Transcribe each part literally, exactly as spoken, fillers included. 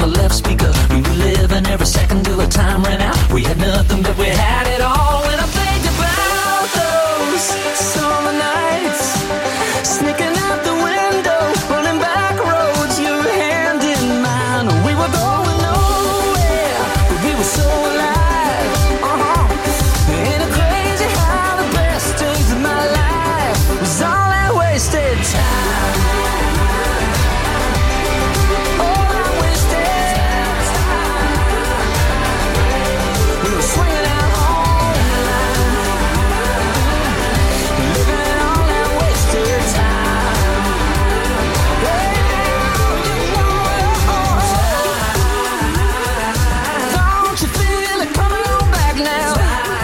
the left speaker. We were living every second till the time ran out. We had nothing, but we had it all. When I think about those summer nights, sneaking out the window, running back roads, your hand in mine. We were going nowhere, but we were so alive. Uh-huh. Ain't it crazy how the best days of my life was all that wasted time? All that wasted time. We were swinging out all night, living all that wasted time. Yeah, you know, don't you feel it coming on back now?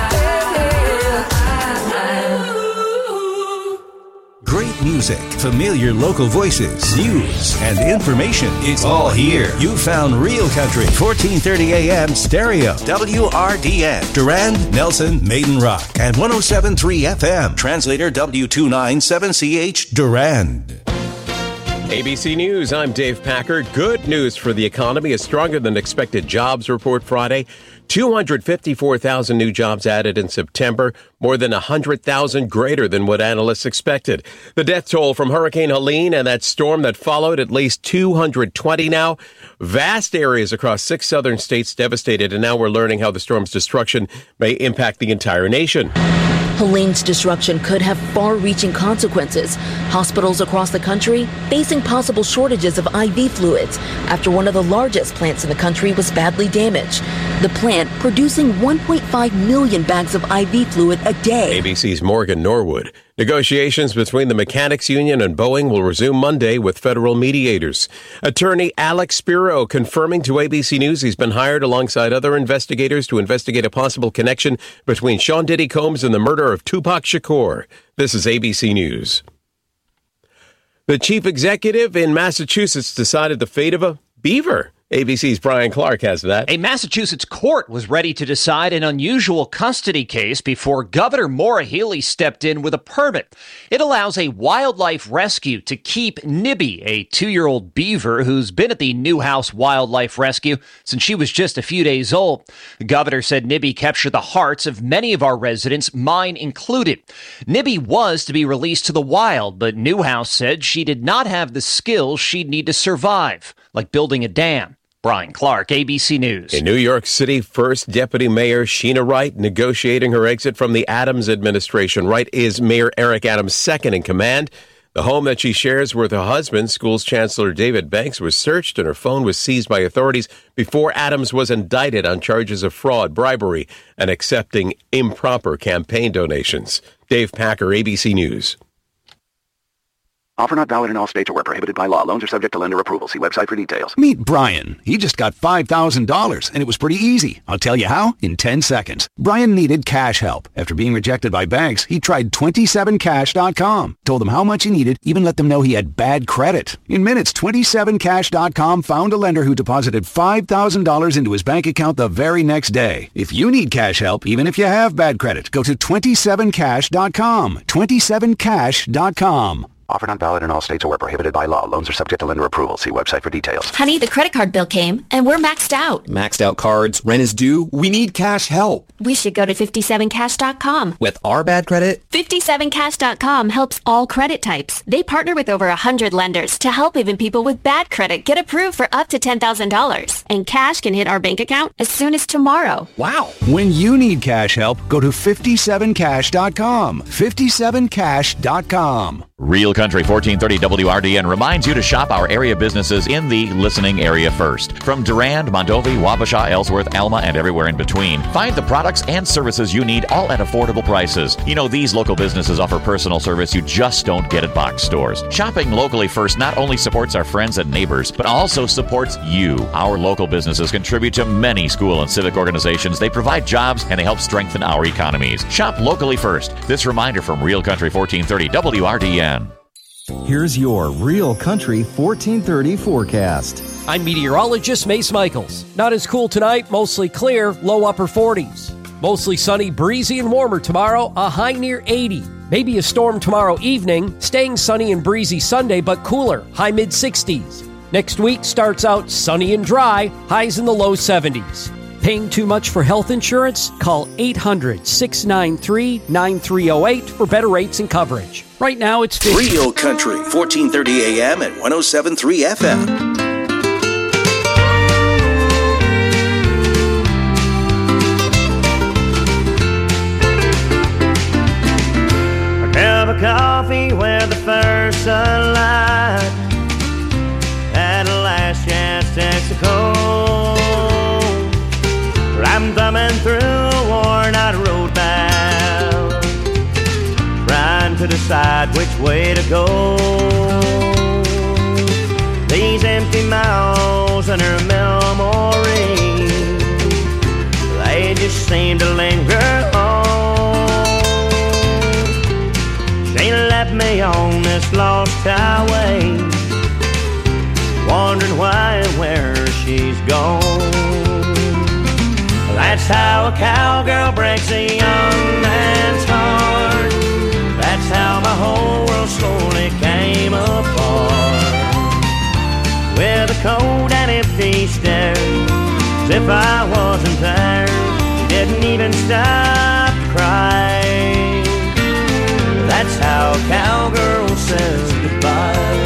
Great music, familiar local voices, news, and information. It's all here. You found Real Country, fourteen thirty A M stereo, W R D N, Durand, Nelson, Maiden Rock, and one oh seven point three F M. Translator W two ninety-seven C H, Durand. A B C News, I'm Dave Packer. Good news for the economy. A stronger than expected jobs report Friday. two hundred fifty-four thousand new jobs added in September, more than one hundred thousand greater than what analysts expected. The death toll from Hurricane Helene and that storm that followed, at least two hundred twenty now. Vast areas across six southern states devastated, and now we're learning how the storm's destruction may impact the entire nation. Helene's destruction could have far-reaching consequences. Hospitals across the country facing possible shortages of I V fluids after one of the largest plants in the country was badly damaged. The plant producing one point five million bags of I V fluid a day. A B C's Morgan Norwood. Negotiations between the Mechanics Union and Boeing will resume Monday with federal mediators. Attorney Alex Spiro confirming to A B C News he's been hired alongside other investigators to investigate a possible connection between Sean Diddy Combs and the murder of Tupac Shakur. This is A B C News. The chief executive in Massachusetts decided the fate of a beaver. A B C's Brian Clark has that. A Massachusetts court was ready to decide an unusual custody case before Governor Maura Healey stepped in with a permit. It allows a wildlife rescue to keep Nibby, a two-year-old beaver who's been at the Newhouse Wildlife Rescue since she was just a few days old. The governor said Nibby captured the hearts of many of our residents, mine included. Nibby was to be released to the wild, but Newhouse said she did not have the skills she'd need to survive, like building a dam. Brian Clark, A B C News. In New York City, First Deputy Mayor Sheena Wright negotiating her exit from the Adams administration. Wright is Mayor Eric Adams' second in command. The home that she shares with her husband, Schools Chancellor David Banks, was searched and her phone was seized by authorities before Adams was indicted on charges of fraud, bribery, and accepting improper campaign donations. Dave Packer, A B C News. Offer not valid in all states or where prohibited by law. Loans are subject to lender approval. See website for details. Meet Brian. He just got five thousand dollars, and it was pretty easy. I'll tell you how in ten seconds. Brian needed cash help. After being rejected by banks, he tried twenty-seven cash dot com. Told them how much he needed, even let them know he had bad credit. In minutes, twenty-seven cash dot com found a lender who deposited five thousand dollars into his bank account the very next day. If you need cash help, even if you have bad credit, go to twenty-seven cash dot com. twenty-seven cash dot com. Offer not valid in all states or where prohibited by law. Loans are subject to lender approval. See website for details. Honey, the credit card bill came, and we're maxed out. Maxed out cards, rent is due. We need cash help. We should go to fifty-seven cash dot com. With our bad credit? fifty-seven cash dot com helps all credit types. They partner with over one hundred lenders to help even people with bad credit get approved for up to ten thousand dollars. And cash can hit our bank account as soon as tomorrow. Wow. When you need cash help, go to fifty-seven cash dot com. fifty-seven cash dot com. Real Country fourteen thirty W R D N reminds you to shop our area businesses in the listening area first. From Durand, Mondovi, Wabasha, Ellsworth, Alma, and everywhere in between. Find the products and services you need, all at affordable prices. You know, these local businesses offer personal service you just don't get at box stores. Shopping locally first not only supports our friends and neighbors, but also supports you. Our local businesses contribute to many school and civic organizations. They provide jobs and they help strengthen our economies. Shop locally first. This reminder from Real Country fourteen thirty W R D N. Here's your Real Country fourteen thirty forecast. I'm meteorologist Mace Michaels. Not as cool tonight, mostly clear, low upper forties. Mostly sunny, breezy, and warmer tomorrow, a high near eighty. Maybe a storm tomorrow evening, staying sunny and breezy Sunday, but cooler, high mid-sixties. Next week starts out sunny and dry, highs in the low seventies. Paying too much for health insurance? Call eight hundred, six nine three, nine three zero eight for better rates and coverage. Right now it's fifty. Real Country, fourteen thirty A M and one oh seven point three F M. A cup of coffee where the first sunlight at a last chance takes a cold. I'm thumbing through a worn-out road map, trying to decide which way to go. These empty miles in her memory, they just seem to linger on. She left me on this lost highway, wondering why and where she's gone. That's how a cowgirl breaks a young man's heart. That's how my whole world slowly came apart. With a cold and empty stare, as if I wasn't there. She didn't even stop to cry. That's how a cowgirl says goodbye.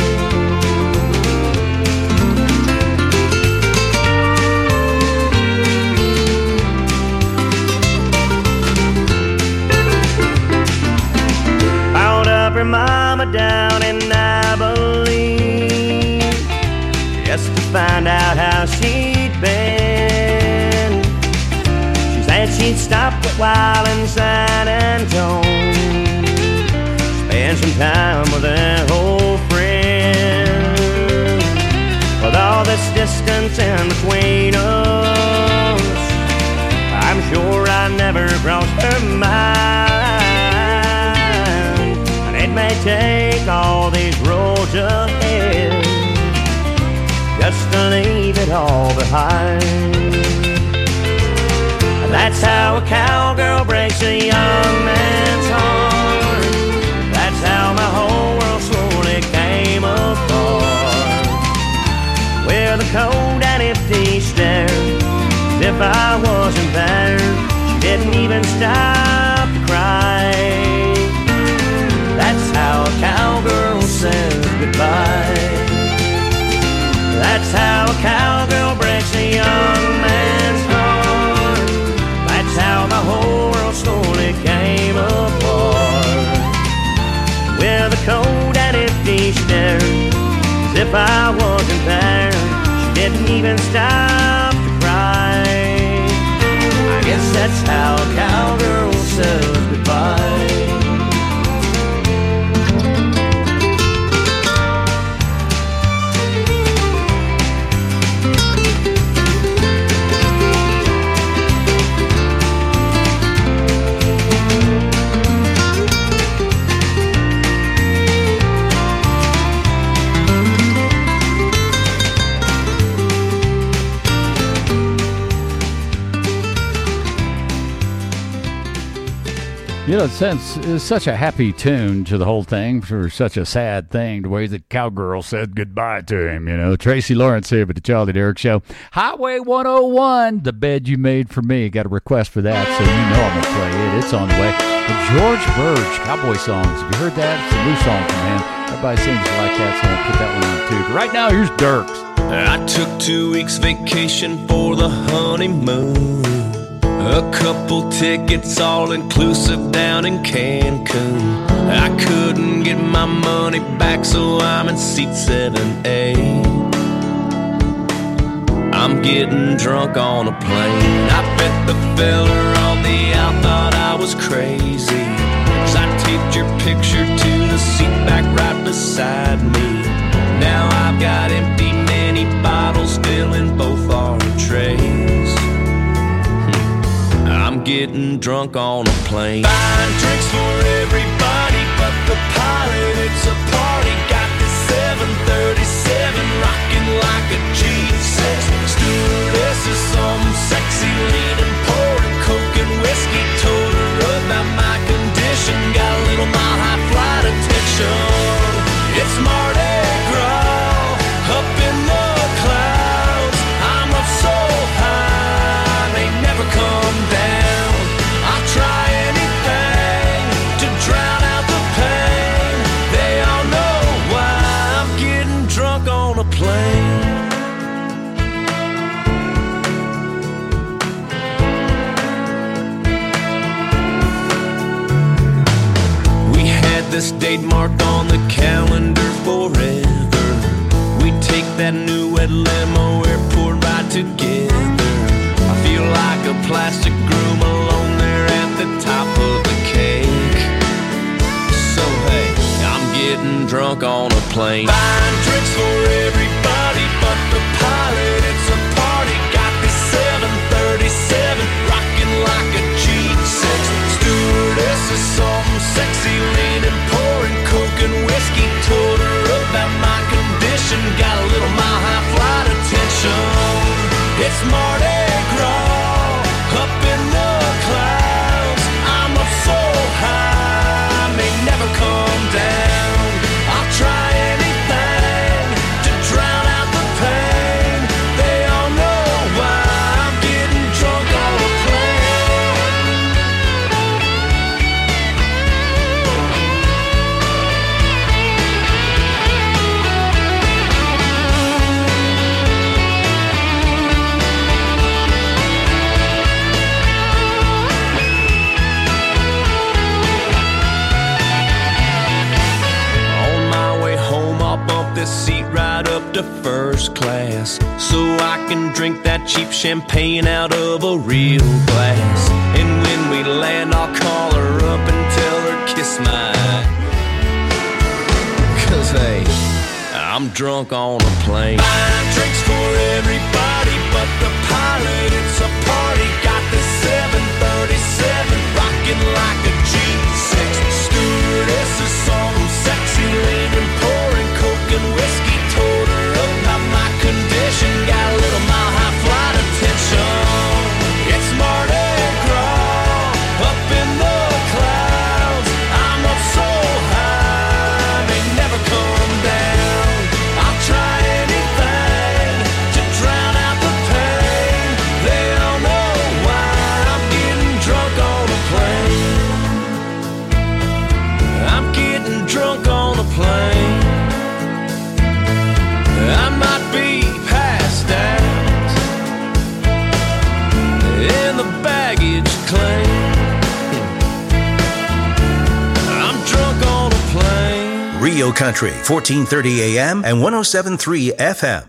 Her mama down in Abilene, just to find out how she'd been. She said she'd stopped a while in San Antone, spend some time with her old friend. With all this distance in between us, I'm sure I never crossed her mind. It may take all these roads ahead just to leave it all behind. That's how a cowgirl breaks a young man's heart. That's how my whole world slowly came apart. With a cold and empty stare, as if I wasn't there. She didn't even stop to cry. That's how a cowgirl says goodbye. That's how a cowgirl breaks a young man's heart. That's how the whole world slowly came apart. With a cold and empty stare, as if I wasn't there. She didn't even stop to cry. I guess that's how a cowgirl says goodbye. You know, since it's such a happy tune to the whole thing for such a sad thing, the way the cowgirl said goodbye to him, you know. Tracy Lawrence here with the Charlie Derrick Show. Highway one oh one, The Bed You Made for Me. Got a request for that, so you know I'm going to play it. It's on the way. The George Burge, Cowboy Songs. Have you heard that? It's a new song from him. Everybody seems to like that, so I'll put that one on too. But right now, here's Dirks. I took two weeks vacation for the honeymoon. A couple tickets all inclusive down in Cancun. I couldn't get my money back, so I'm in seat seven A. I'm getting drunk on a plane. I bet the fella on the out thought I was crazy, 'cause I taped your picture to the seat back right beside me. Now I've got empty mini bottles filling both our trays. I'm getting drunk on a plane. Buying drinks for everybody but the pilot. It's a party. Got the seven thirty-seven rocking like a G six. Stewardess is some sexy leaning, pouring coke and whiskey. Told her about my condition. Got a little mile high flight attention. It's Mardi Gras up in the this date marked on the calendar forever. We take that new red limo airport ride together. I feel like a plastic groom alone there at the top of the cake. So hey, I'm getting drunk on a plane. Buying drinks for everybody but the pilot. It's a party. Got this seven thirty-seven rocking like a G six. Stewardess is something sexy, leaning, pouring coke and whiskey. Told her about my condition. Got a little mile high flight attention. It's Mardi Gras up in the clouds. I'm up so high, I may never come down. I'll try anything to drown out the pain. They all know why I'm getting drunk on a this seat right up to first class, so I can drink that cheap champagne out of a real glass. And when we land, I'll call her up and tell her kiss my, cause hey, I'm drunk on a plane. Buying drinks for everybody but the pilot. It's a party. Got this seven thirty-seven rocking like a G six. Stewardess is something sexy, leaning, pouring coke and whiskey. Told her about my condition. Got a little mile high flight attention. It's Mardi Gras up in the clouds. I'm up so high, may never come down. I'll try anything to drown out the pain. They all know why I'm getting drunk on a plane. I'm getting drunk on a plane. I might be passed out in the baggage claim. I'm drunk on a plane. Real Country, fourteen thirty A M and one oh seven point three F M.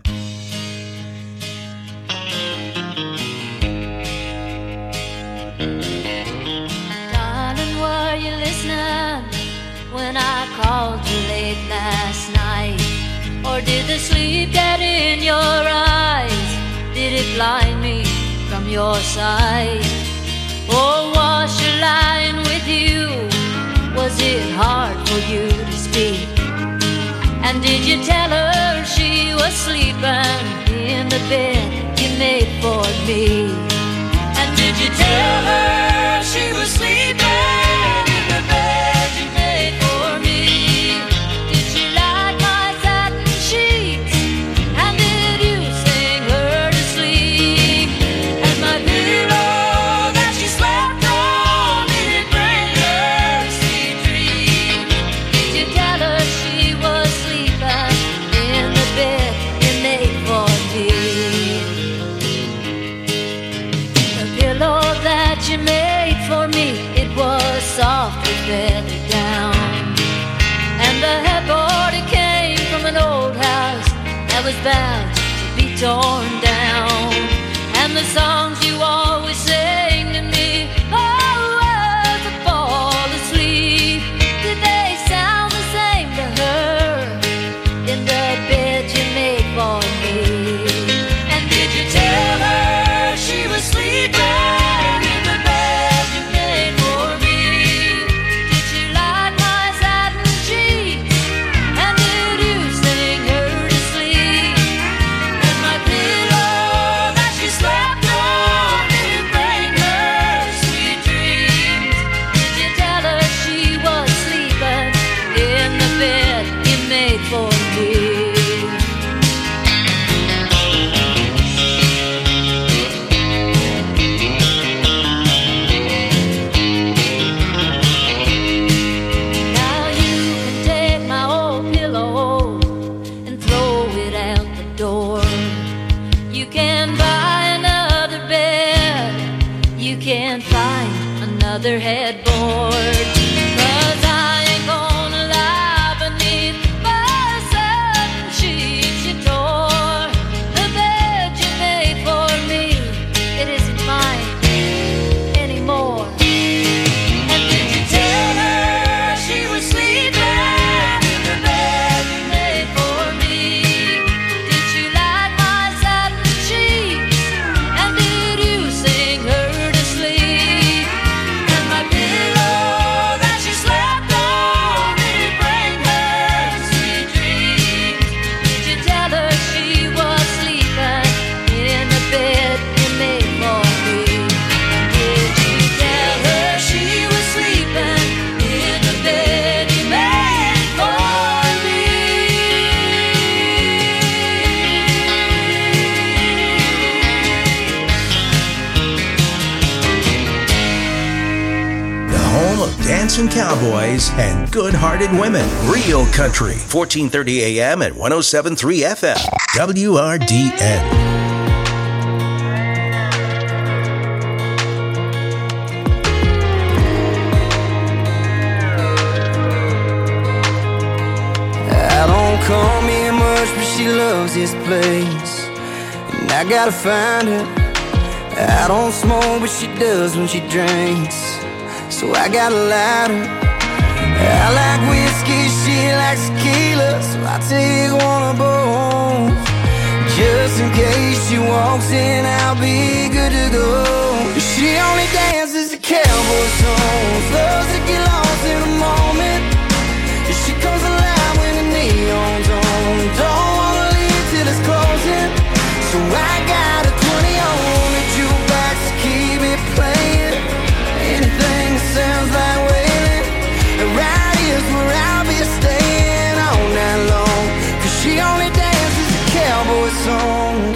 Darling, were you listening when I called you late last night? Or did the sleep get in your eyes? Did it blind me from your sight? Or was she lying with you? Was it hard for you to speak? And did you tell her she was sleeping in the bed you made for me? And did you tell her she was sleeping in the bed you made for me? Did she like my satin sheets? And did you sing her to sleep? And my pillow that she slept on, did it bring her sweet dreams? Did you tell her she was sleeping in the bed you made for me? The pillow that you made for me, it was soft with feather down. And the headboard, it came from an old house that was bound to be torn down. And the songs you always sang to me, oh, as I fall asleep, did they sound the same to her in the bed you made for me? And did you tell her she was sleeping in the bed you made for me? Did she like my satin sheets? And did you sing her to sleep? And my pillow that she slept on, handsome cowboys and good-hearted women. Real Country, fourteen thirty A M and one oh seven point three F M. W R D N. Call me much, but she loves this place, and I gotta find her. I don't smoke, but she does when she drinks, so I gotta light her. I like whiskey, she likes tequila, so I take one of both. Just in case she walks in, I'll be good to go. She only dances to cowboy songs, loves to get lost in the moment. She comes alive when the neon's on. Don't wanna leave till it's closing, so I got a twenty on the jukebox to keep it playing. Anything that sounds like wailing, and right here's where I'll be staying all night long. Cause she only dances to cowboy songs.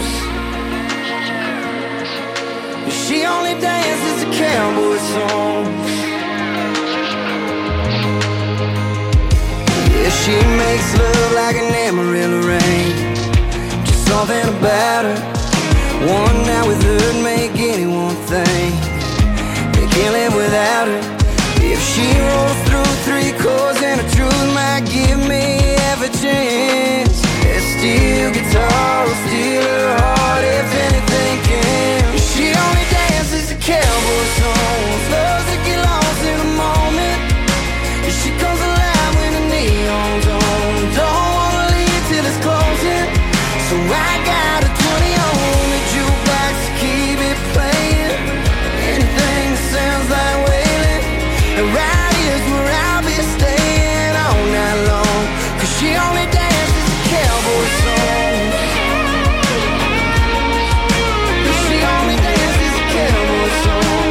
She only dances to cowboy songs. Yeah, she makes love like an Amarillo rain. Just something about her. One night with her'd make anyone think they can't live without her. If she rolls through three chords and the truth might give me half a chance, that steel guitar will steal her heart if anything can. She only dances to cowboy songs, loves to get lost in the moment. She comes alive when the neon's on. Don't wanna leave till it's closing, so I got a twenty on the jukebox to keep it playing. Anything that sounds like wailing, and right here's where I'll be staying all night long. Cause she only dances to cowboy songs. She only dances to cowboy songs.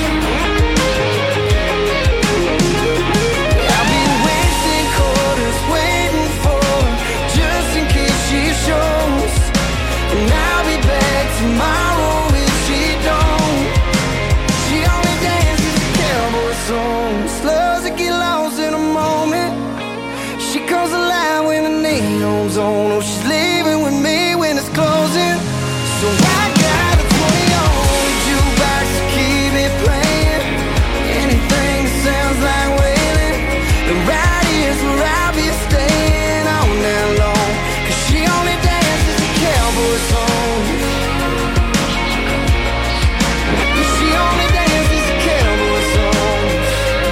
And I'll be back tomorrow if she don't. She only dances to cowboy songs, loves to get lost in a moment. She comes alive when the neon's on. Oh, she's leaving with me when it's closing, so I got a twenty on the jukebox to keep it playing. Anything that sounds like wailing, and right here's where I'll be staying all night long. Cause she only dances to cowboy songs. She only dances to cowboy songs.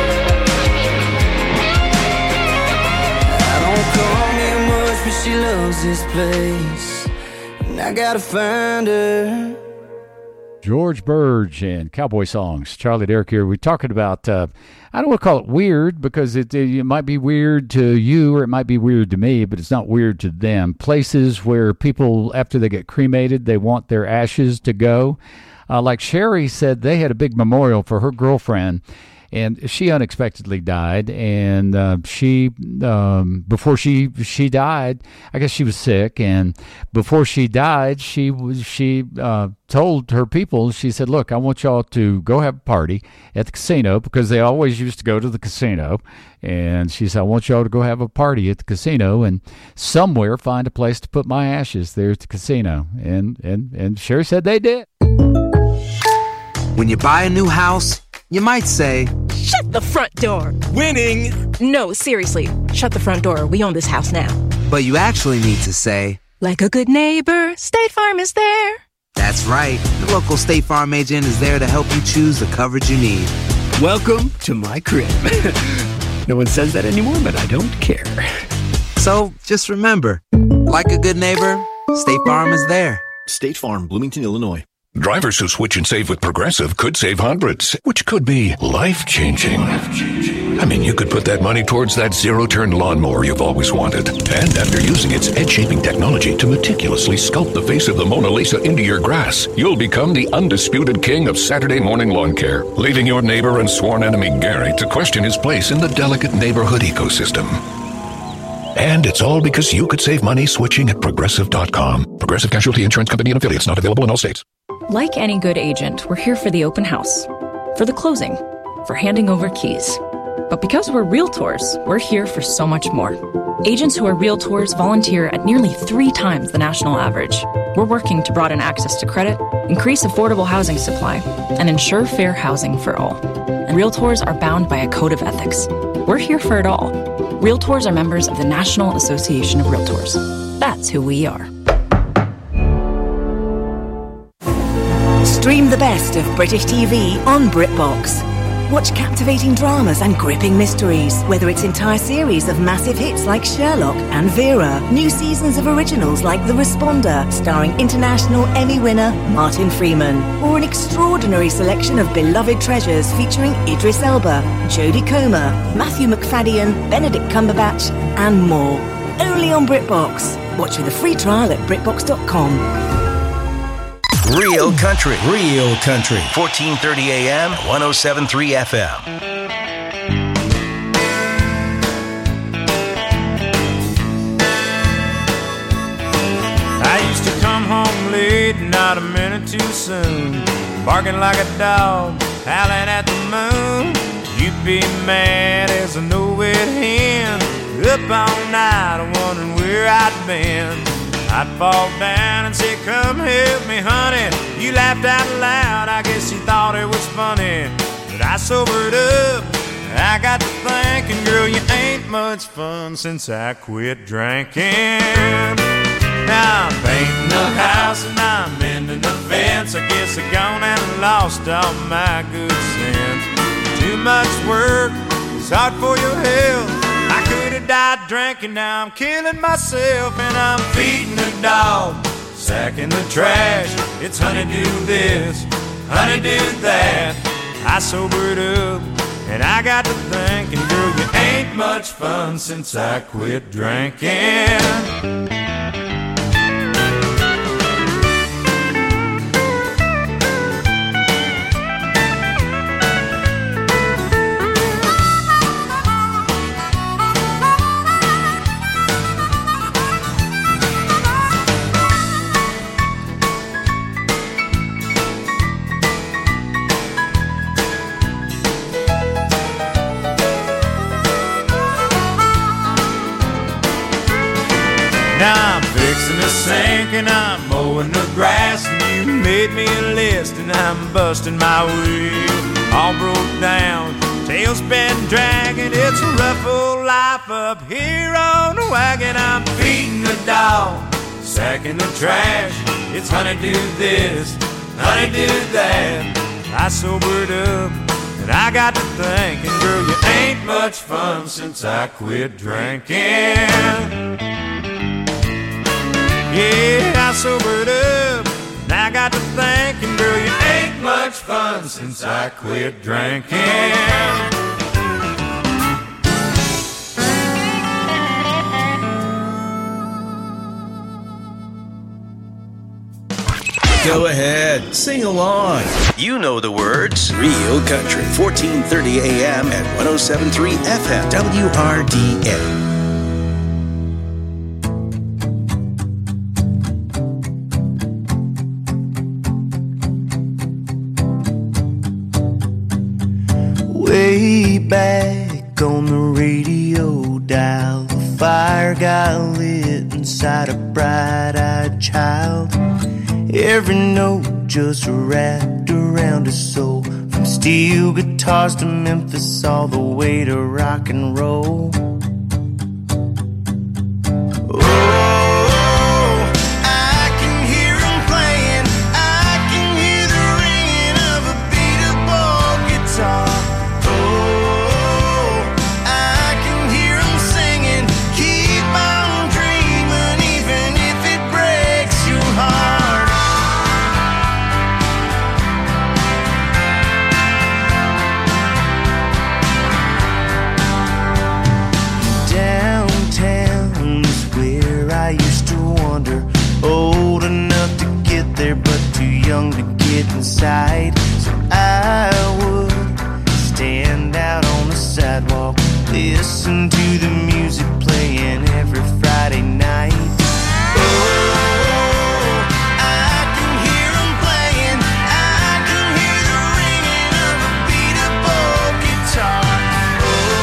I don't call me much, but she loves this place, and I gotta find her. George Burge and Cowboy Songs. Charlie Derrick here. We're talking about, uh, I don't want to call it weird because it, it might be weird to you or it might be weird to me, but it's not weird to them. Places where people, after they get cremated, they want their ashes to go. Uh, like Sherry said, they had a big memorial for her girlfriend, and she unexpectedly died. And uh, she, um, before she she died, I guess she was sick. And before she died, she was she uh, told her people, she said, "Look, I want y'all to go have a party at the casino," because they always used to go to the casino. And she said, "I want y'all to go have a party at the casino and somewhere find a place to put my ashes there at the casino." And and and Sherry said they did. When you buy a new house, you might say, "Shut the front door." Winning! No, seriously, shut the front door. We own this house now. But you actually need to say, "Like a good neighbor, State Farm is there." That's right. The local State Farm agent is there to help you choose the coverage you need. Welcome to my crib. No one says that anymore, but I don't care. So just remember, like a good neighbor, State Farm is there. State Farm, Bloomington, Illinois. Drivers who switch and save with Progressive could save hundreds, which could be life-changing. I mean, you could put that money towards that zero-turn lawnmower you've always wanted. And after using its head-shaping technology to meticulously sculpt the face of the Mona Lisa into your grass, you'll become the undisputed king of Saturday morning lawn care, leaving your neighbor and sworn enemy Gary to question his place in the delicate neighborhood ecosystem. And it's all because you could save money switching at Progressive dot com. Progressive Casualty Insurance Company and affiliates, not available in all states. Like any good agent, we're here for the open house, for the closing, for handing over keys. But because we're Realtors, we're here for so much more. Agents who are Realtors volunteer at nearly three times the national average. We're working to broaden access to credit, increase affordable housing supply, and ensure fair housing for all. And Realtors are bound by a code of ethics. We're here for it all. Realtors are members of the National Association of Realtors. That's who we are. Stream the best of British T V on BritBox. Watch captivating dramas and gripping mysteries, whether it's entire series of massive hits like Sherlock and Vera, new seasons of originals like The Responder, starring international Emmy winner Martin Freeman, or an extraordinary selection of beloved treasures featuring Idris Elba, Jodie Comer, Matthew McFadden, Benedict Cumberbatch, and more. Only on BritBox. Watch with a free trial at BritBox dot com. Real country, real country. fourteen thirty A M, one oh seven point three F M. I used to come home late, not a minute too soon, barking like a dog, howling at the moon. You'd be mad as a no-wit hen, up all night wondering where I'd been. I'd fall down and say, come help me, honey. You laughed out loud, I guess you thought it was funny. But I sobered up, I got to thinking, girl, you ain't much fun since I quit drinking. Now I'm painting the house and I'm mending the fence. I guess I gone and lost all my good sense. Too much work, it's hard for your health. I could have died drinking, now I'm killing myself. And I'm feeding the dog, sacking the trash. It's honey do this, honey do that. I sobered up and I got to thinking, girl, you ain't much fun since I quit drinking. Now I'm fixing the sink and I'm mowing the grass, and you made me a list and I'm busting my wheel. All broke down, tail's been dragging. It's a rough old life up here on the wagon. I'm feeding the dog, sacking the trash. It's honey do this, honey do that. I sobered up and I got to thinking, girl, you ain't much fun since I quit drinking. Yeah, I sobered up, and I got to thinking, girl, you ain't much fun since I quit drinking. Go ahead, sing along. You know the words. Real country, fourteen thirty A M at one oh seven point three F M, W R D A. Way back on the radio dial, the fire got lit inside a bright-eyed child. Every note just wrapped around his soul, from steel guitars to Memphis, all the way to rock and roll. Inside, so I would stand out on the sidewalk, listen to the music playing every Friday night. Oh, I can hear them playing, I can hear the ringing of a beat-up old guitar. Oh,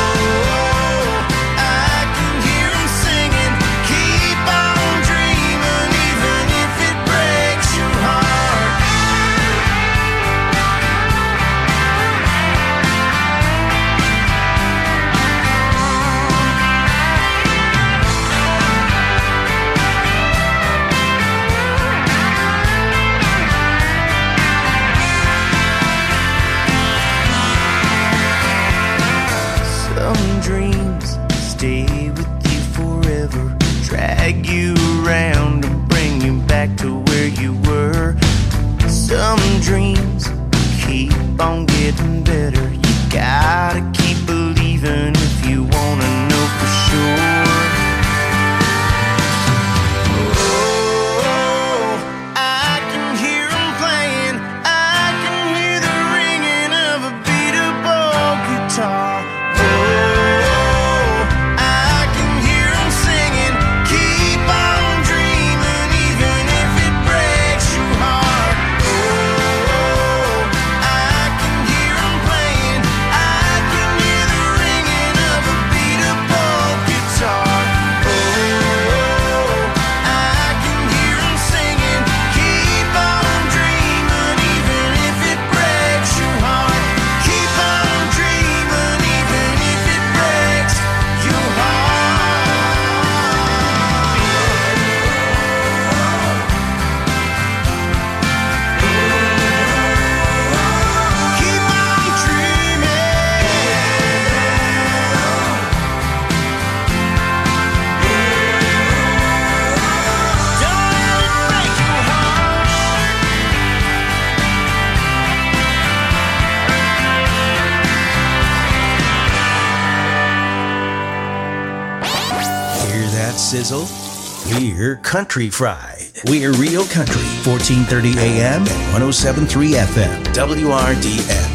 that sizzle? We're Country Fried. We're Real Country, fourteen thirty A M and one oh seven point three F M, W R D N.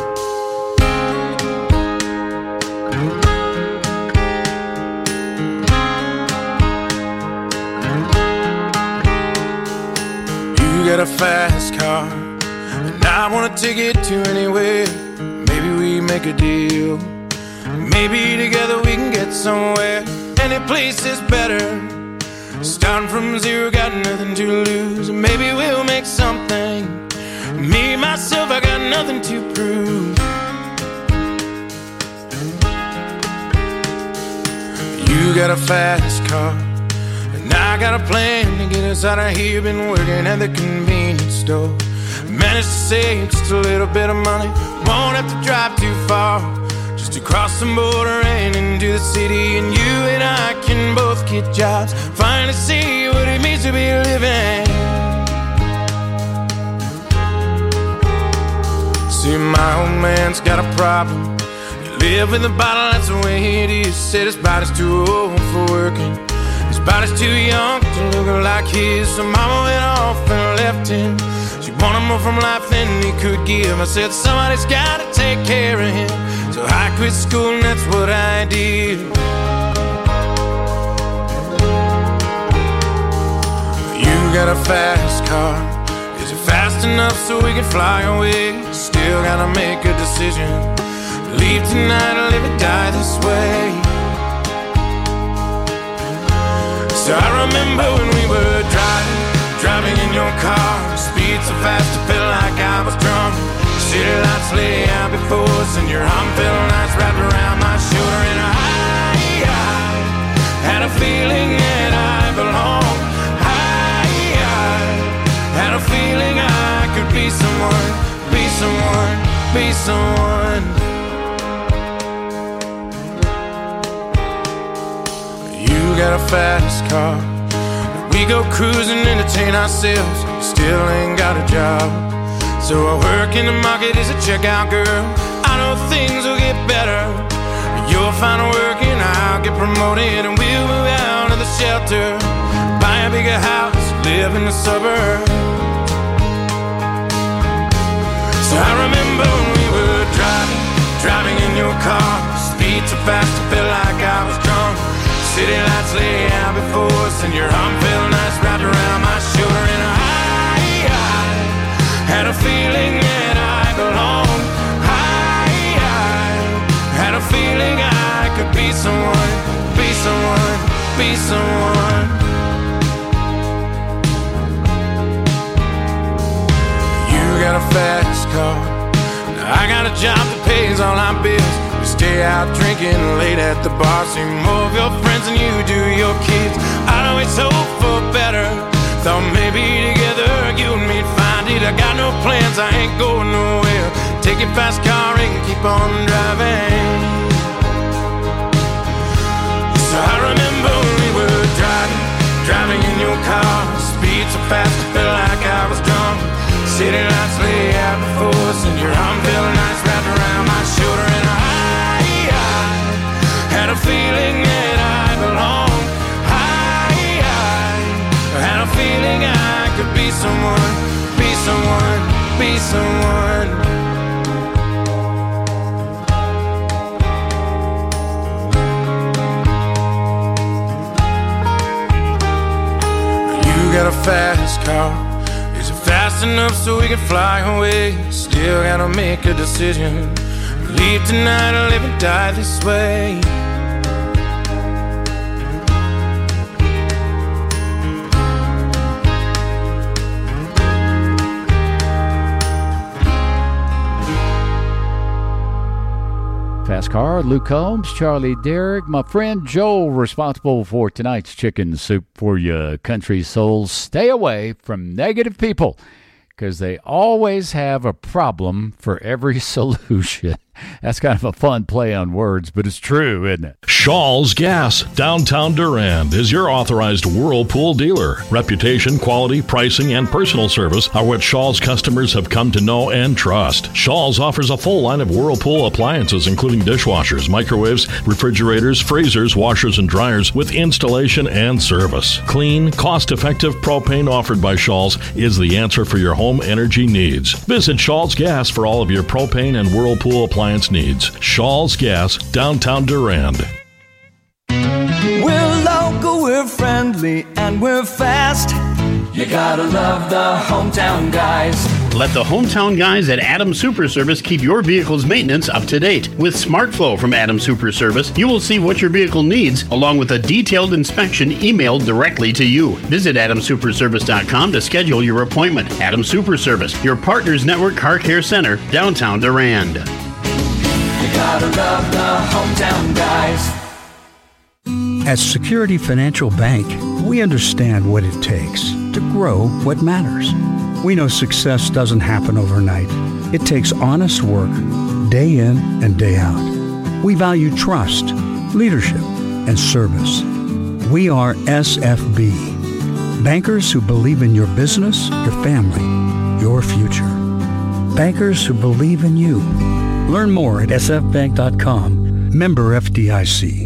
You got a fast car, and I want to take it to anywhere. Maybe we make a deal. Maybe together we can get somewhere. Any place is better. Starting from zero, got nothing to lose. Maybe we'll make something. Me, myself, I got nothing to prove. You got a fast car, and I got a plan to get us out of here. Been working at the convenience store. Managed to save just a little bit of money. Won't have to drive too far, just to cross the border and into the city. And you and I can both get jobs, finally see what it means to be living. See, my old man's got a problem. He live with a bottle, that's the way it is. Said his body's too old for working, his body's too young to look like his. So mama went off and left him. She wanted more from life than he could give. I said somebody's gotta take care of him. So I quit school and that's what I did. You got a fast car. Is it fast enough so we can fly away? Still gotta make a decision. Leave tonight or live or die this way. So I remember when we were driving, driving in your car. Speed so fast it felt like I was drunk. City lights lay out before us, and your arm felt nice wrapped around my shoulder. And I, I had a feeling that I belonged. I, I had a feeling I could be someone, be someone, be someone. You got a fast car. We go cruising, entertain ourselves. Still ain't got a job. So I work in the market as a checkout girl. I know things will get better. You'll find work and I'll get promoted, and we'll move out of the shelter, buy a bigger house, live in the suburbs. So I remember when we were driving, driving in your car. Speed so fast it felt like I was drunk. City lights lay out before us, and your arm felt nice wrapped around my shoulder. And I, I had a feeling that I belonged. I, I had a feeling I could be someone, be someone, be someone. You got a fast car, I got a job that pays all our bills. We stay out drinking late at the bar, see more of your friends than you do your kids. I'd always hope for better, thought maybe together you and me'd find it. I got no plans, I ain't going nowhere. Take your fast car and keep on driving. So I remember when we were driving, driving in your car. Speed so fast it felt like I was drunk. City lights lay out before us, and your arm felt nice wrapped around my shoulder. And I, I had a feeling that I belonged. I, I had a feeling I could be someone, be someone, be someone. You got a fast car. Is it fast enough so we can fly away? Still gotta make a decision. Leave tonight or live and die this way. Fast Car, Luke Combs, Charlie Derrick, my friend Joel, responsible for tonight's chicken soup for you country souls. Stay away from negative people, because they always have a problem for every solution. That's kind of a fun play on words, but it's true, isn't it? Shaw's Gas, downtown Durand, is your authorized Whirlpool dealer. Reputation, quality, pricing, and personal service are what Shaw's customers have come to know and trust. Shaw's offers a full line of Whirlpool appliances, including dishwashers, microwaves, refrigerators, freezers, washers, and dryers with installation and service. Clean, cost-effective propane offered by Shaw's is the answer for your home energy needs. Visit Shaw's Gas for all of your propane and Whirlpool appliance needs. Shaw's Gas, downtown Durand. We're local, we're friendly, and we're fast. You gotta love the hometown guys. Let the hometown guys at Adams Super Service keep your vehicle's maintenance up to date. With SmartFlow from Adams Super Service, you will see what your vehicle needs, along with a detailed inspection emailed directly to you. Visit adams super service dot com to schedule your appointment. Adams Super Service, your Partners Network Car Care Center, downtown Durand. You gotta love the hometown guys. At Security Financial Bank, we understand what it takes to grow what matters. We know success doesn't happen overnight. It takes honest work, day in and day out. We value trust, leadership, and service. We are S F B, bankers who believe in your business, your family, your future. Bankers who believe in you. Learn more at s f bank dot com. Member F D I C.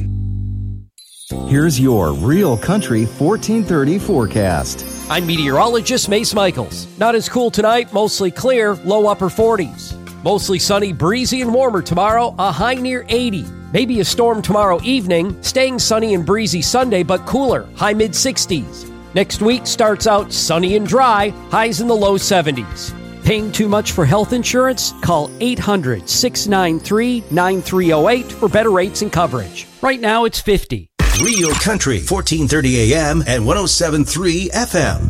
Here's your Real Country fourteen thirty forecast. I'm meteorologist Mace Michaels. Not as cool tonight, mostly clear, low upper forties. Mostly sunny, breezy, and warmer tomorrow, a high near eighty. Maybe a storm tomorrow evening, staying sunny and breezy Sunday, but cooler, high mid sixties. Next week starts out sunny and dry, highs in the low seventies. Paying too much for health insurance? Call eight hundred, six nine three, nine three zero eight for better rates and coverage. Right now it's fifty. Real Country, fourteen thirty A M and one oh seven point three F M.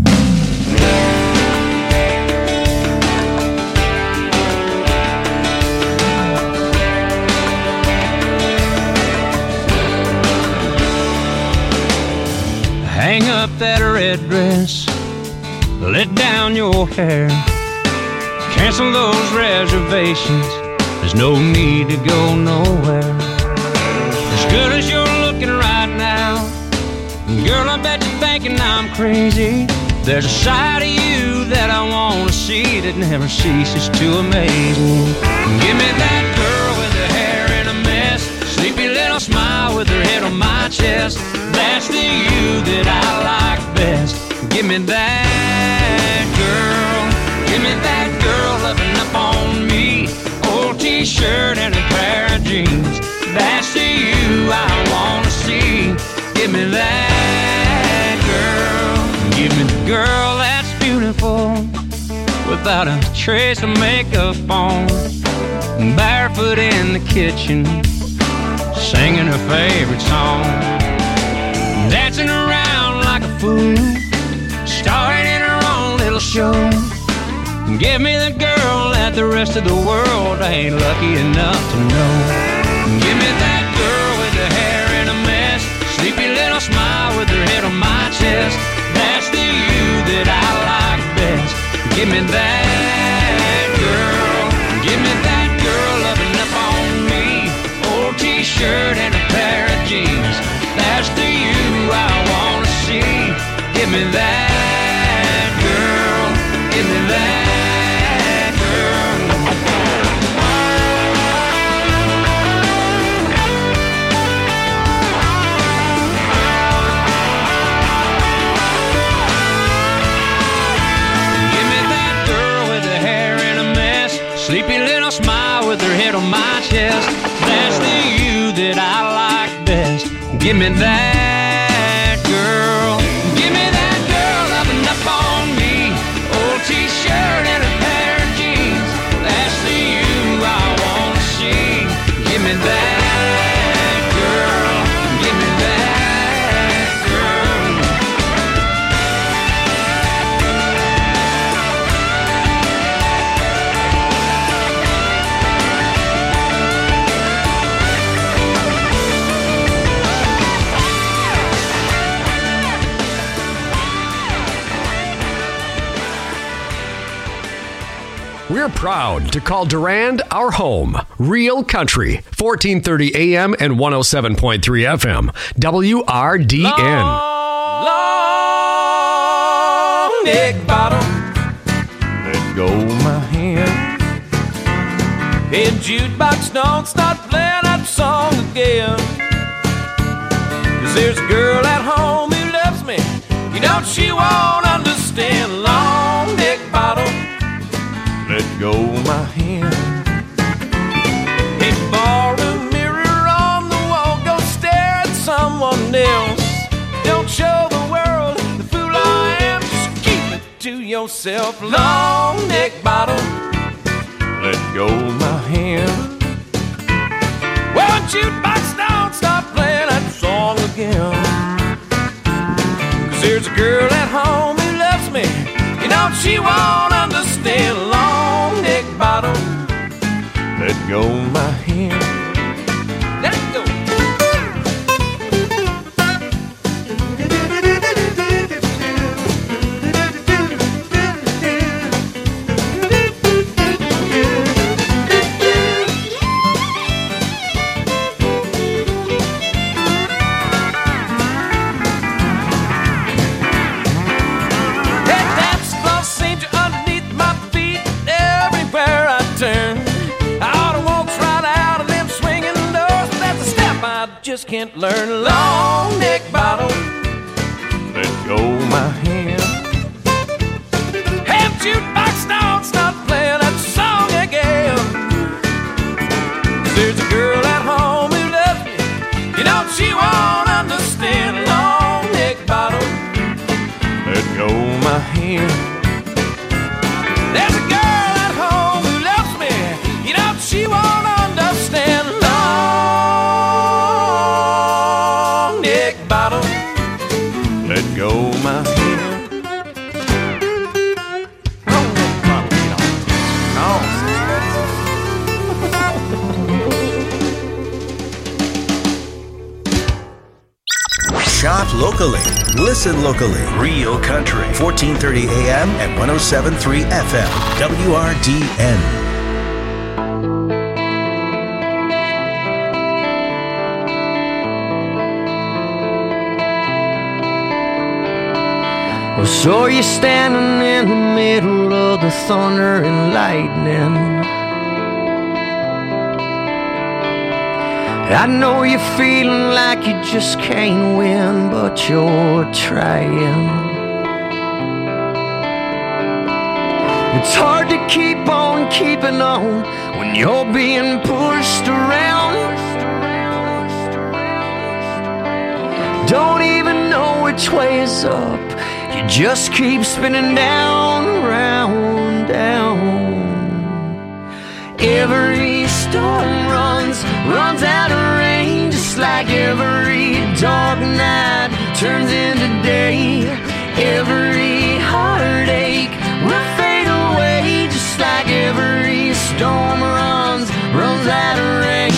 Hang up that red dress, let down your hair, cancel those reservations, there's no need to go nowhere. As good as you're looking right now, girl, I bet you're thinking I'm crazy. There's a side of you that I want to see that never ceases to amaze me. Give me that girl with her hair in a mess, sleepy little smile with her head on my chest. That's the you that I like best. Give me that girl, give me that girl loving up on me. Old t-shirt and a pair of jeans. That's the you I wanna see. Give me that girl. Give me the girl that's beautiful, without a trace of makeup on, barefoot in the kitchen, singing her favorite song, dancing around like a fool, starring in her own little show. Give me the girl that the rest of the world ain't lucky enough to know. Give me that girl with her hair in a mess, sleepy little smile with her head on my chest. That's the you that I like best. Give me that girl, give me that girl loving up on me. Old t-shirt and a pair of jeans. That's the you I wanna see. Give me that girl, give me that. Sleepy little smile with her head on my chest. That's the you that I like best. Give me that girl. Give me that girl loving up on me. Old t-shirt and a pair of jeans. That's the you I wanna see. Give me that girl. Give me that girl. We're proud to call Durand our home. Real Country, fourteen thirty A M and one oh seven point three F M. W R D N. Long, long neck bottom, let go my hand. Hey, jukebox, don't start playing that song again. Cause there's a girl at home who loves me, you know she won't understand. Long neck bottom, let go my hand. Hey, borrow a mirror on the wall, go stare at someone else. Don't show the world the fool I am, just keep it to yourself. Long neck bottom, let go my hand. Well, jukebox, don't stop playing that song again. Cause there's a girl at home who loves me, you know she won't understand. Long neck bottom, let go my hand. Let it go. Just can't learn. Long neck bottom, let go my hand. Hey, jukebox, don't stop playing that song again. There's a girl at home who loves me, you know she won't understand. Long neck bottom, let go my hand. There's a girl at home who loves me, you know she won't understand. Let go my hand. Shop locally. Listen locally. Real Country. fourteen thirty A M and one oh seven point three F M. W R D N. Well, so you're standing in the middle of the thunder and lightning. I know you're feeling like you just can't win, but you're trying. It's hard to keep on keeping on when you're being pushed around. Don't even know which way is up. You just keep spinning down, round, down. Every storm runs, runs out of rain, just like every dark night turns into day. Every heartache will fade away, just like every storm runs, runs out of rain.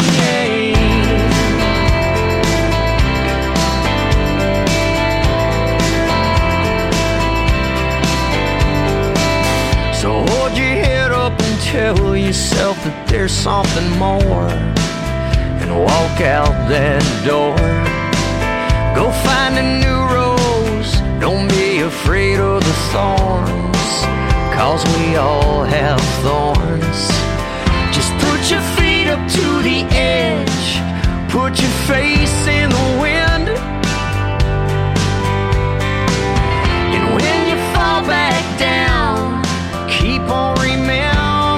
So hold your head up and tell yourself that there's something more, and walk out that door. Go find a new rose, don't be afraid of the thorns, cause we all have thorns. Just put your feet up to the edge, put your face in the wind, and when you fall back down, keep on remembering.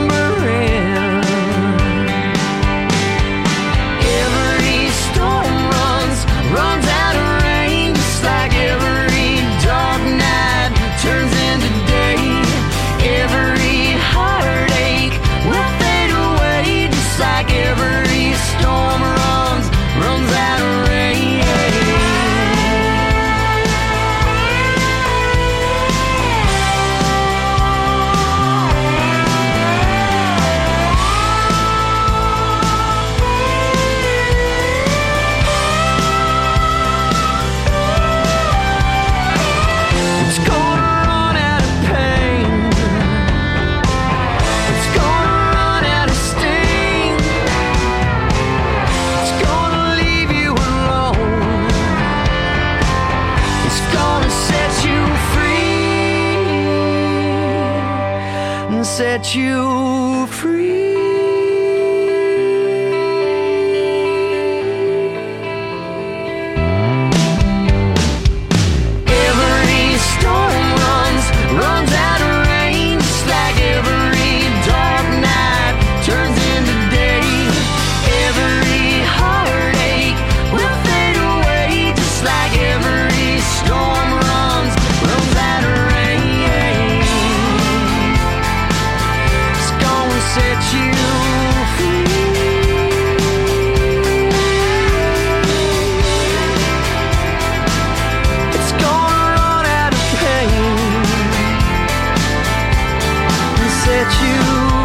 Every storm runs, runs out of rain, just like every dark night turns into day. Every heartache will fade away, just like every storm runs, runs out of rain. set you free. Every storm runs, runs out of rain, just like every dark night turns into day. Every heartache will fade away, just like every storm runs, runs out of rain. It's gonna set you free. It's gonna run out of pain and set you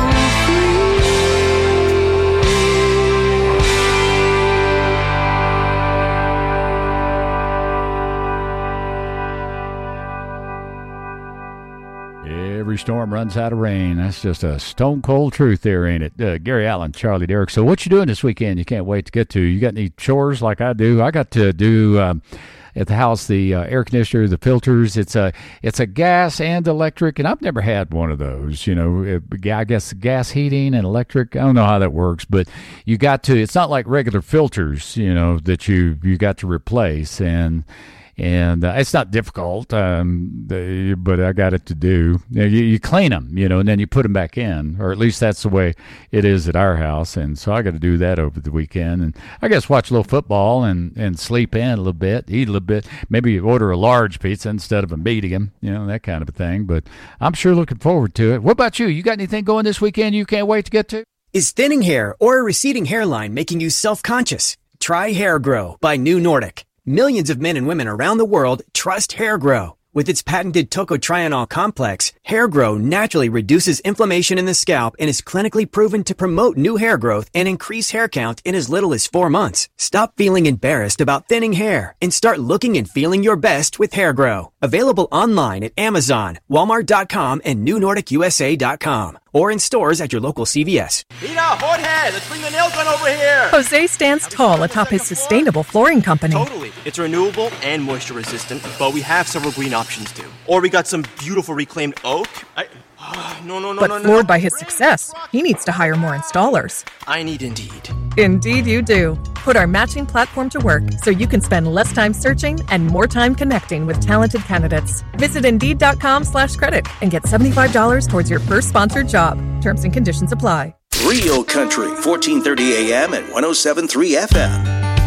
Every storm runs out of rain. That's just a stone cold truth there, ain't it? Uh, Gary Allen, Charlie Derrick. So what you doing this weekend? You can't wait to get to. You got any chores like I do? I got to do um, at the house the uh, air conditioner, the filters. It's a it's a gas and electric, and I've never had one of those. You know, it, I guess gas heating and electric. I don't know how that works, but you got to. It's not like regular filters, you know, that you you got to replace and. And uh, it's not difficult, um, they, but I got it to do. You, you clean them, you know, and then you put them back in, or at least that's the way it is at our house. And so I got to do that over the weekend. And I guess watch a little football and, and sleep in a little bit, eat a little bit, maybe order a large pizza instead of a medium, you know, that kind of a thing. But I'm sure looking forward to it. What about you? You got anything going this weekend you can't wait to get to? Is thinning hair or a receding hairline making you self-conscious? Try Hair Grow by New Nordic. Millions of men and women around the world trust Hair Grow. With its patented tocotrienol complex, Hair Grow naturally reduces inflammation in the scalp and is clinically proven to promote new hair growth and increase hair count in as little as four months. Stop feeling embarrassed about thinning hair and start looking and feeling your best with Hair Grow. Available online at Amazon, Walmart dot com, and New Nordic U S A dot com, or in stores at your local C V S. Rita, Jorge, let's bring the nail gun over here. Jose stands tall atop his sustainable flooring company. Totally. It's renewable and moisture resistant, but we have several green options too. Or we got some beautiful reclaimed oak. I, oh, no, no, no, but no, no. floored no. by his success, he needs to hire more installers. I need Indeed. Indeed you do. Put our matching platform to work so you can spend less time searching and more time connecting with talented candidates. Visit Indeed.com slash credit and get seventy-five dollars towards your first sponsored job. Terms and conditions apply. Real Country, fourteen thirty A M and one oh seven point three F M.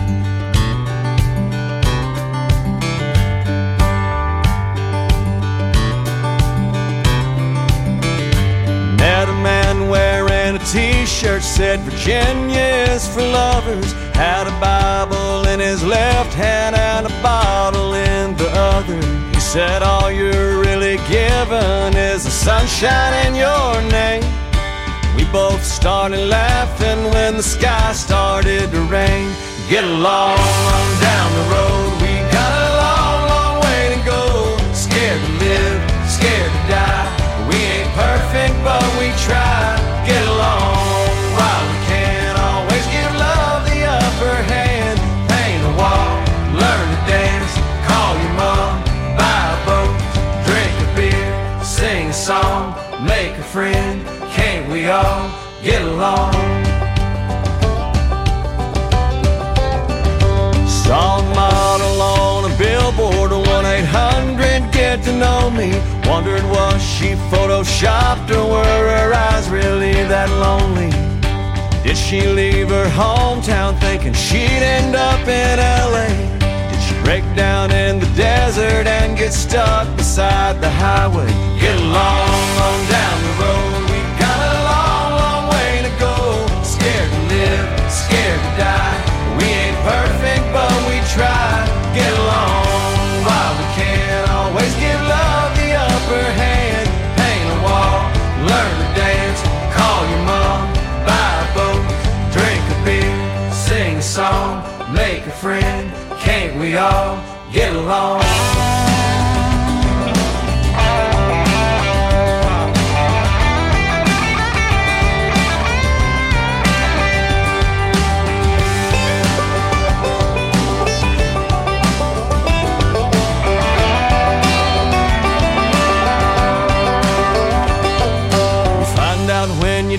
Met a man wearing a t-shirt said Virginia is for lovers. Had a Bible in his left hand and a bottle in the other. He said all you're really given is the sunshine in your name. We both started laughing when the sky started to rain. Get along on down the road. We got a long, long way to go. Scared to live, scared to die. We ain't perfect, but we try. Get along while we can. Always give love the upper hand. Paint a wall, learn to dance. Call your mom, buy a boat, drink a beer, sing a song, make a friend. Can't we all get along? Saw a model on a billboard, one eight hundred get to know me. Wondered was she photoshopped or were her eyes really that lonely? Did she leave her hometown thinking she'd end up in L A? Did she break down in the desert and get stuck beside the highway? Get along on down the road. We got a long, long way to go. Scared to live, scared to die. We ain't perfect, but we try. Get along while we can. Always give love the upper hand. Paint a wall, learn to dance. Call your mom, buy a boat, drink a beer, sing a song, make a friend. Can't we all get along?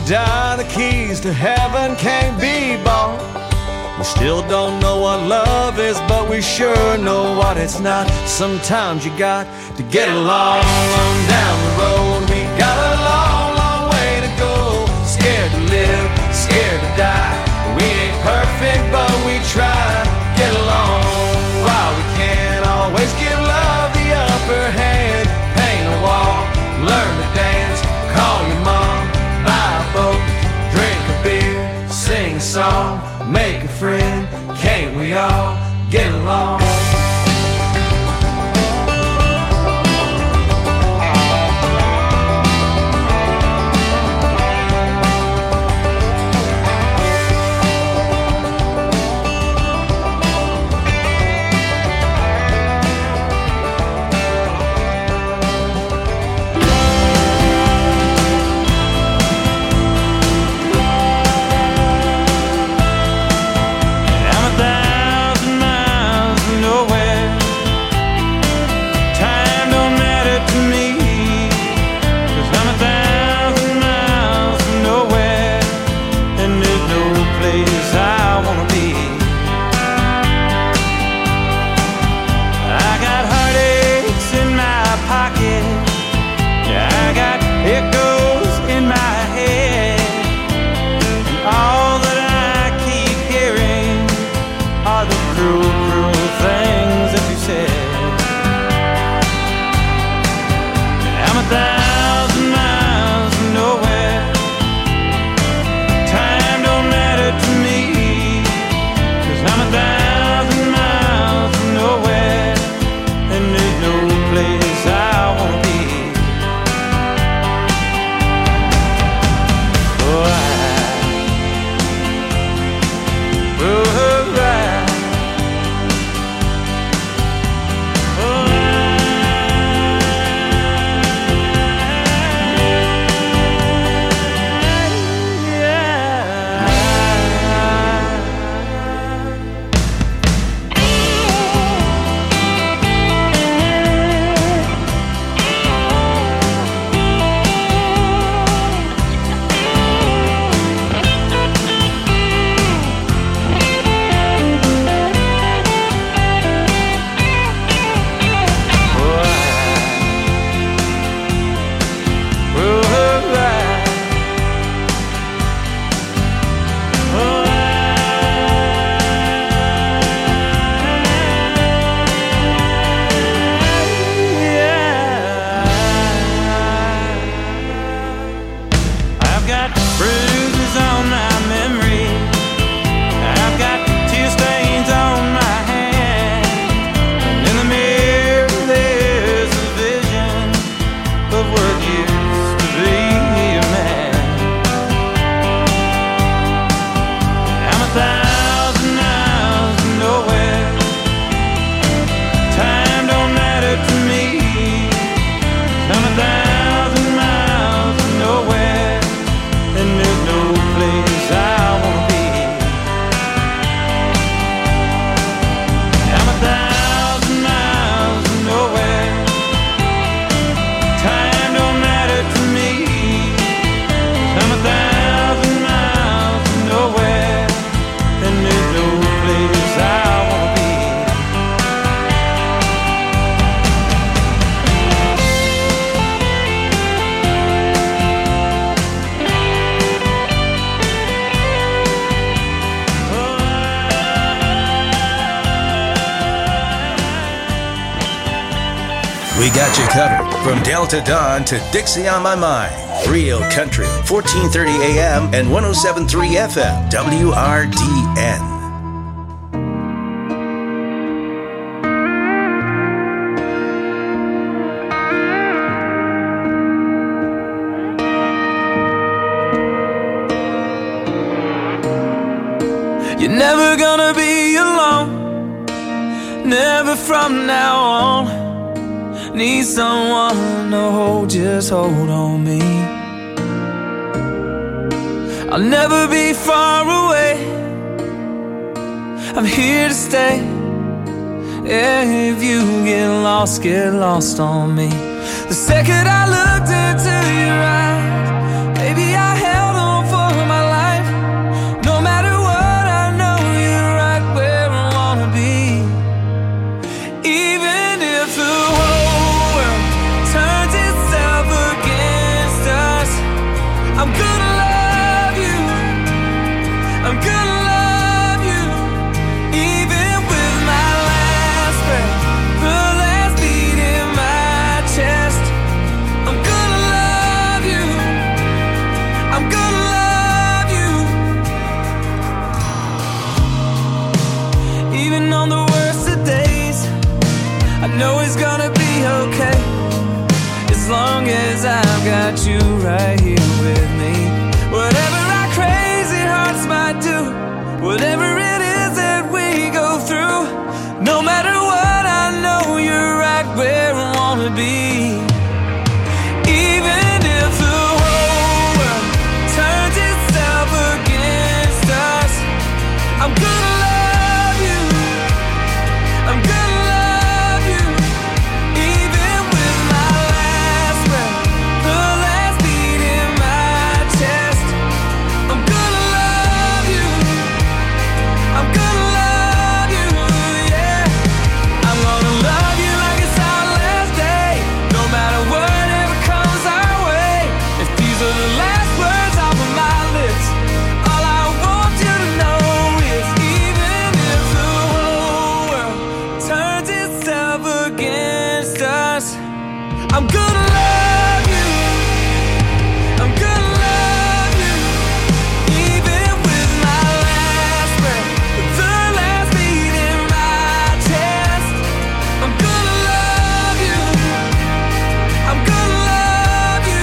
die, the keys to heaven can't be bought. We still don't know what love is, but we sure know what it's not. Sometimes you got to get along on down the road. We got a long, long way to go. Scared to live, scared to die. We ain't perfect, but we try. Get along while we can. Always give love the upper hand. Paint a wall, learn to dance. Call your mom, buy a boat, drink a beer, sing a song, make a friend. Can't we all get along? We got you covered from Delta Dawn to Dixie on My Mind. Real Country, fourteen thirty A M and one oh seven point three F M, W R D N. You're never gonna be alone, never from now on. Need someone to hold, just hold on me. I'll never be far away, I'm here to stay. Yeah, if you get lost, get lost on me. The second I looked into your eyes, baby, I held on know it's gonna be okay, as long as I've got you right here with me. Whatever our crazy hearts might do, whatever it is that we go through, no matter what, I know you're right where I wanna be. Even if the whole world turns itself against us, I'm gonna love you, I'm gonna love you, even with my last breath, the last beat in my chest. I'm gonna love you, I'm gonna love you, yeah. I'm gonna love you like it's our last day, no matter whatever comes our way. If these are the last words off of my lips, all I want you to know is even if the whole world turns itself against us, I'm gonna love you, I'm gonna love you, even with my last breath, the last beat in my chest. I'm gonna love you, I'm gonna love you.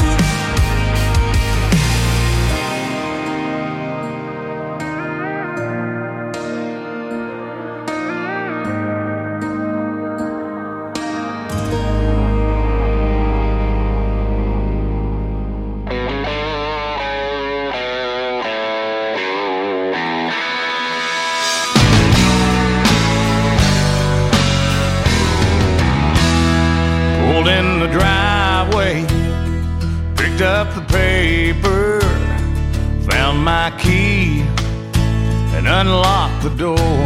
Pulled in the driveway, picked up the paper, found my key, and unlocked the door.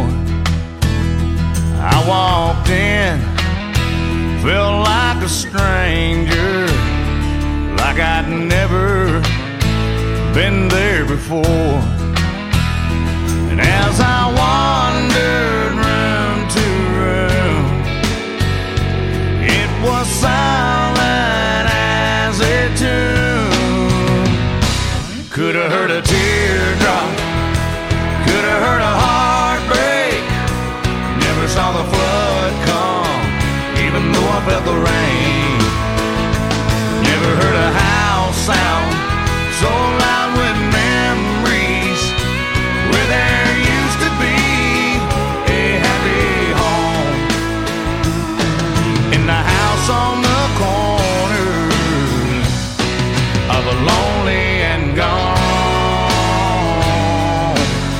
I walked in, felt like a stranger, like I'd never been there before. And as I wandered room to room, it was silent as a tomb. Could have heard a teardrop, could have heard a heartbreak. Never saw the flood come, even though I felt the rain. Never heard a house sound so loud with memories, where there used to be a happy home. In the house on the corner of a lonely and gone.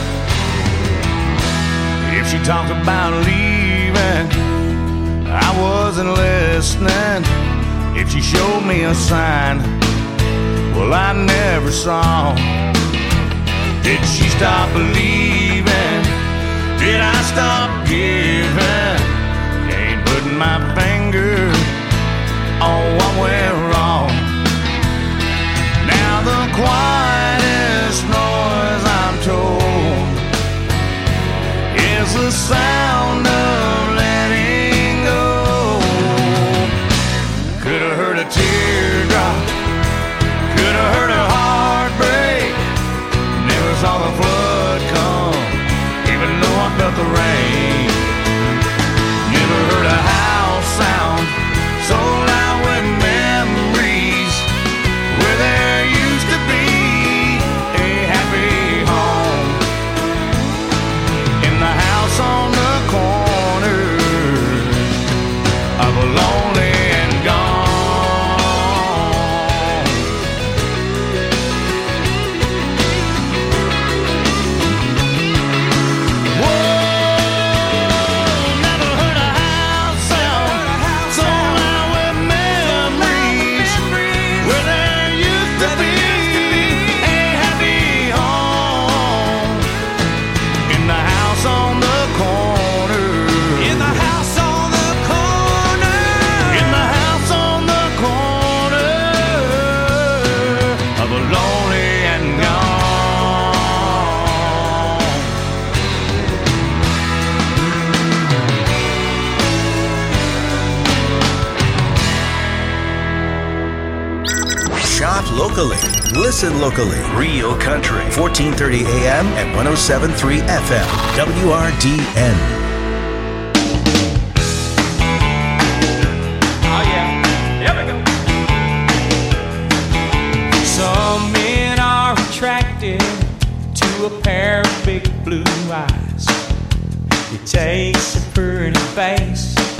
If she talked about leaving, I wasn't listening. If she showed me a sign, well, I never saw. Did she stop believing? Did I stop giving? Ain't putting my finger on what went wrong. Now the quietest noise, I'm told, is the sound of letting go. Could have heard a teardrop, could have heard a heartbreak. Never saw the flood come, even though I felt the rain. Never heard a house sound so loud with memories, where there used to be a happy home. In the house on the corner of a lonely and gone. Whoa, never heard a house sound so loud with memories, where there used to be a happy home. In the house on the corner, in the house on the corner, in the house on the corner of a lonely and gone. Shop locally. Listen locally. Real Country. fourteen thirty A M and one oh seven point three F M. W R D N. a pair of big blue eyes. It takes a pretty face